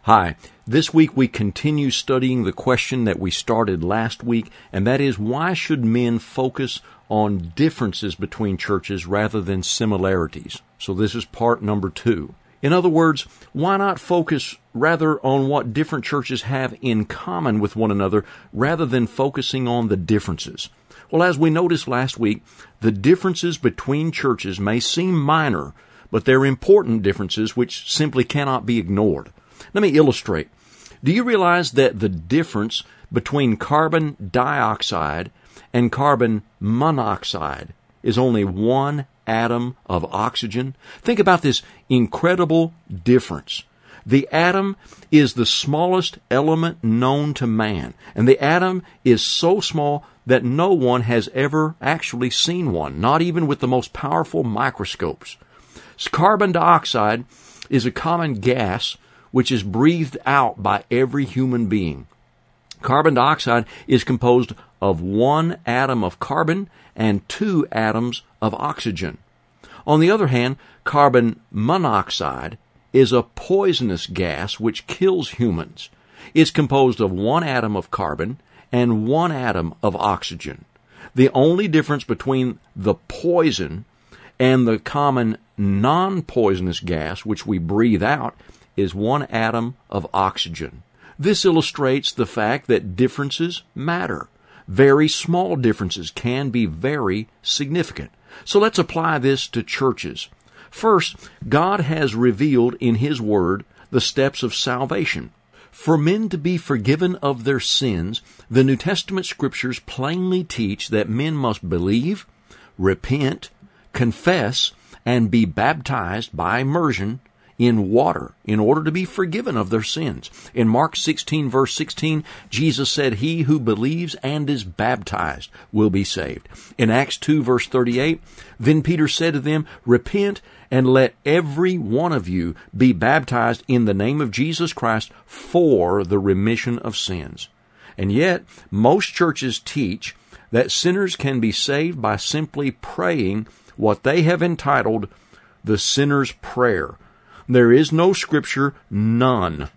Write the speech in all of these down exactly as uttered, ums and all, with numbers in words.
Hi. This week we continue studying the question that we started last week, and that is, why should men focus on differences between churches rather than similarities? So this is part number two. In other words, why not focus rather on what different churches have in common with one another rather than focusing on the differences? Well, as we noticed last week, the differences between churches may seem minor, but they're important differences which simply cannot be ignored. Let me illustrate. Do you realize that the difference between carbon dioxide and carbon monoxide is only one atom of oxygen? Think about this incredible difference. The atom is the smallest element known to man, and the atom is so small that no one has ever actually seen one, not even with the most powerful microscopes. Carbon dioxide is a common gas which is breathed out by every human being. Carbon dioxide is composed of one atom of carbon and two atoms of oxygen. On the other hand, carbon monoxide is a poisonous gas which kills humans. It's composed of one atom of carbon and one atom of oxygen. The only difference between the poison and the common non-poisonous gas which we breathe out is one atom of oxygen. This illustrates the fact that differences matter. Very small differences can be very significant. So let's apply this to churches. First, God has revealed in His Word the steps of salvation. For men to be forgiven of their sins, the New Testament Scriptures plainly teach that men must believe, repent, confess, and be baptized by immersion in water in order to be forgiven of their sins. In Mark sixteen, verse sixteen, Jesus said, "He who believes and is baptized will be saved." In Acts two, verse thirty-eight, then Peter said to them, "Repent and let every one of you be baptized in the name of Jesus Christ for the remission of sins." And yet, most churches teach that sinners can be saved by simply praying what they have entitled the sinner's prayer. There is no scripture, none,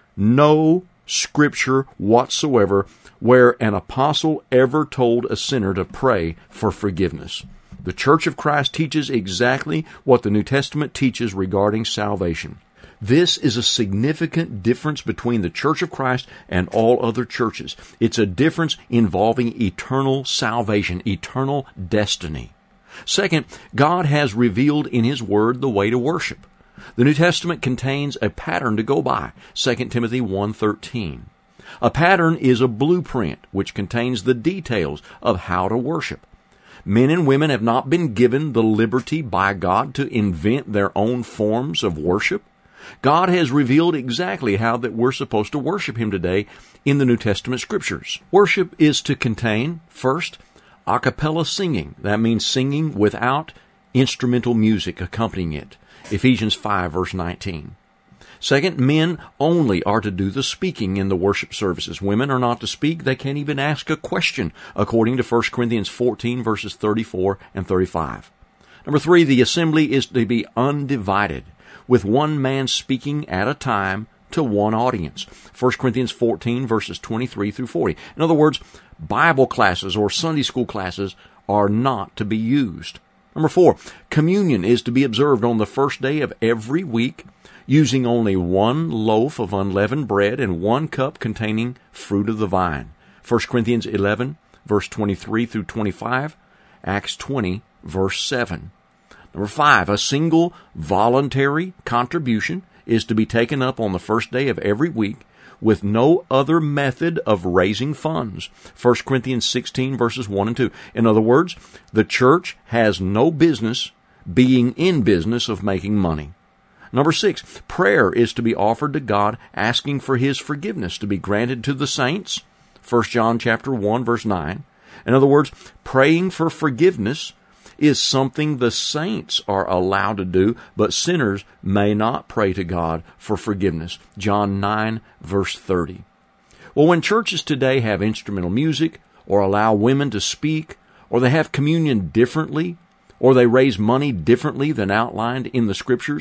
no scripture whatsoever where an apostle ever told a sinner to pray for forgiveness. The Church of Christ teaches exactly what the New Testament teaches regarding salvation. This is a significant difference between the Church of Christ and all other churches. It's a difference involving eternal salvation, eternal destiny. Second, God has revealed in His Word the way to worship. The New Testament contains a pattern to go by, Second Timothy one thirteen. A pattern is a blueprint which contains the details of how to worship. Men and women have not been given the liberty by God to invent their own forms of worship. God has revealed exactly how that we're supposed to worship Him today in the New Testament Scriptures. Worship is to contain, first, a cappella singing. That means singing without instrumental music accompanying it. Ephesians five, verse nineteen. Second, men only are to do the speaking in the worship services. Women are not to speak. They can't even ask a question, according to First Corinthians fourteen, verses thirty-four and thirty-five. Number three, the assembly is to be undivided, with one man speaking at a time to one audience. First Corinthians fourteen, verses twenty-three through forty. In other words, Bible classes or Sunday school classes are not to be used. Number four, communion is to be observed on the first day of every week, using only one loaf of unleavened bread and one cup containing fruit of the vine. First Corinthians eleven, verse twenty-three through twenty-five, Acts twenty, verse seven. Number five, a single voluntary contribution is to be taken up on the first day of every week with no other method of raising funds. First Corinthians sixteen, verses one and two. In other words, the church has no business being in business of making money. Number six, prayer is to be offered to God, asking for His forgiveness to be granted to the saints. First John chapter one, verse nine. In other words, praying for forgiveness is something the saints are allowed to do, but sinners may not pray to God for forgiveness. John nine, verse thirty. Well, when churches today have instrumental music, or allow women to speak, or they have communion differently, or they raise money differently than outlined in the Scriptures,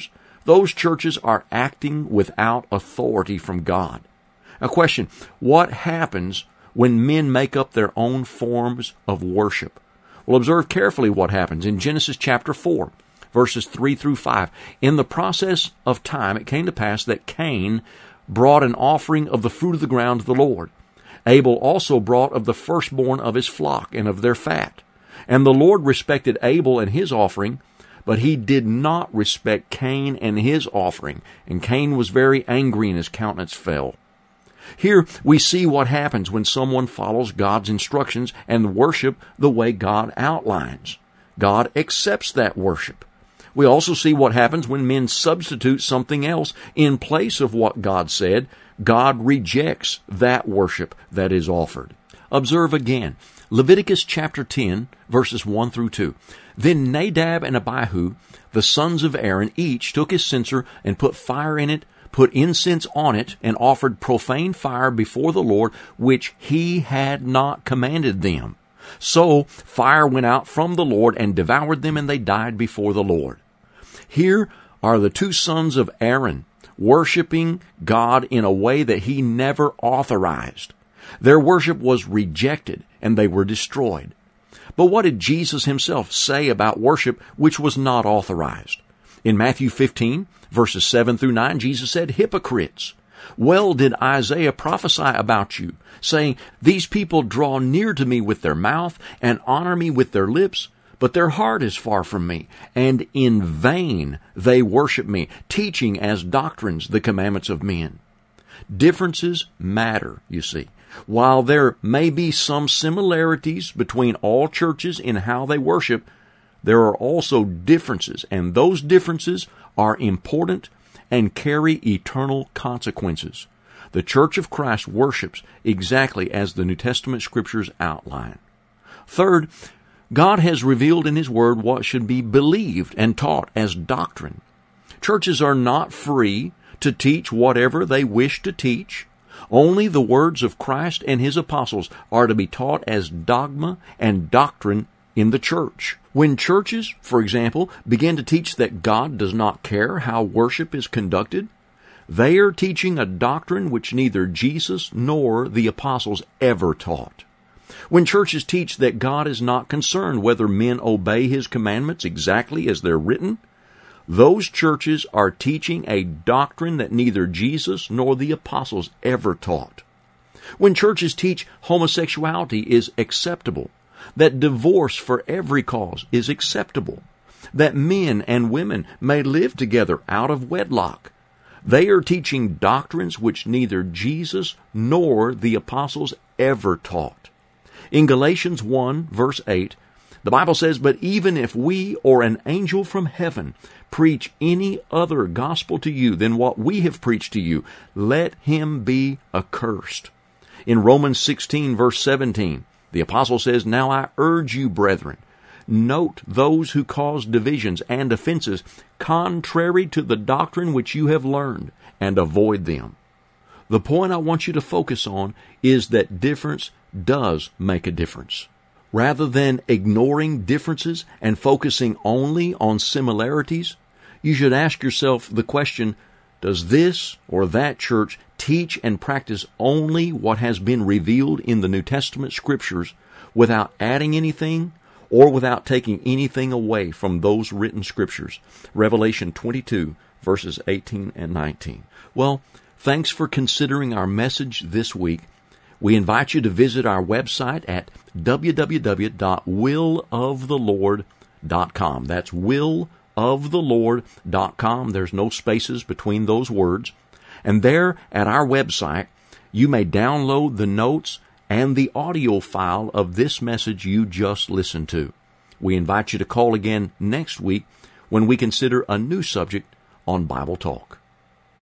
Those churches are acting without authority from God. A question, what happens when men make up their own forms of worship? Well, observe carefully what happens in Genesis chapter four, verses three through five. In the process of time, it came to pass that Cain brought an offering of the fruit of the ground to the Lord. Abel also brought of the firstborn of his flock and of their fat. And the Lord respected Abel and his offering, but he did not respect Cain and his offering. And Cain was very angry, and his countenance fell. Here we see what happens when someone follows God's instructions and worship the way God outlines. God accepts that worship. We also see what happens when men substitute something else in place of what God said. God rejects that worship that is offered. Observe again, Leviticus chapter ten, verses one through two. Then Nadab and Abihu, the sons of Aaron, each took his censer and put fire in it, put incense on it, and offered profane fire before the Lord, which he had not commanded them. So fire went out from the Lord and devoured them, and they died before the Lord. Here are the two sons of Aaron worshiping God in a way that he never authorized. Their worship was rejected, and they were destroyed. But what did Jesus himself say about worship which was not authorized? In Matthew fifteen, verses seven through nine, Jesus said, "Hypocrites, well did Isaiah prophesy about you, saying, These people draw near to me with their mouth and honor me with their lips, but their heart is far from me, and in vain they worship me, teaching as doctrines the commandments of men." Differences matter, you see. While there may be some similarities between all churches in how they worship, there are also differences, and those differences are important and carry eternal consequences. The Church of Christ worships exactly as the New Testament Scriptures outline. Third, God has revealed in His Word what should be believed and taught as doctrine. Churches are not free to teach whatever they wish to teach. Only the words of Christ and His apostles are to be taught as dogma and doctrine in the church. When churches, for example, begin to teach that God does not care how worship is conducted, they are teaching a doctrine which neither Jesus nor the apostles ever taught. When churches teach that God is not concerned whether men obey His commandments exactly as they're written, those churches are teaching a doctrine that neither Jesus nor the apostles ever taught. When churches teach homosexuality is acceptable, that divorce for every cause is acceptable, that men and women may live together out of wedlock, they are teaching doctrines which neither Jesus nor the apostles ever taught. In Galatians one, verse eight, the Bible says, "But even if we or an angel from heaven preach any other gospel to you than what we have preached to you, let him be accursed." In Romans sixteen, verse seventeen, the apostle says, "Now I urge you, brethren, note those who cause divisions and offenses contrary to the doctrine which you have learned, and avoid them." The point I want you to focus on is that difference does make a difference. Rather than ignoring differences and focusing only on similarities, you should ask yourself the question, does this or that church teach and practice only what has been revealed in the New Testament Scriptures without adding anything or without taking anything away from those written Scriptures? Revelation twenty-two, verses eighteen and nineteen. Well, thanks for considering our message this week. We invite you to visit our website at w w w dot will of the lord dot com. That's will of the lord dot com. There's no spaces between those words. And there at our website, you may download the notes and the audio file of this message you just listened to. We invite you to call again next week when we consider a new subject on Bible Talk.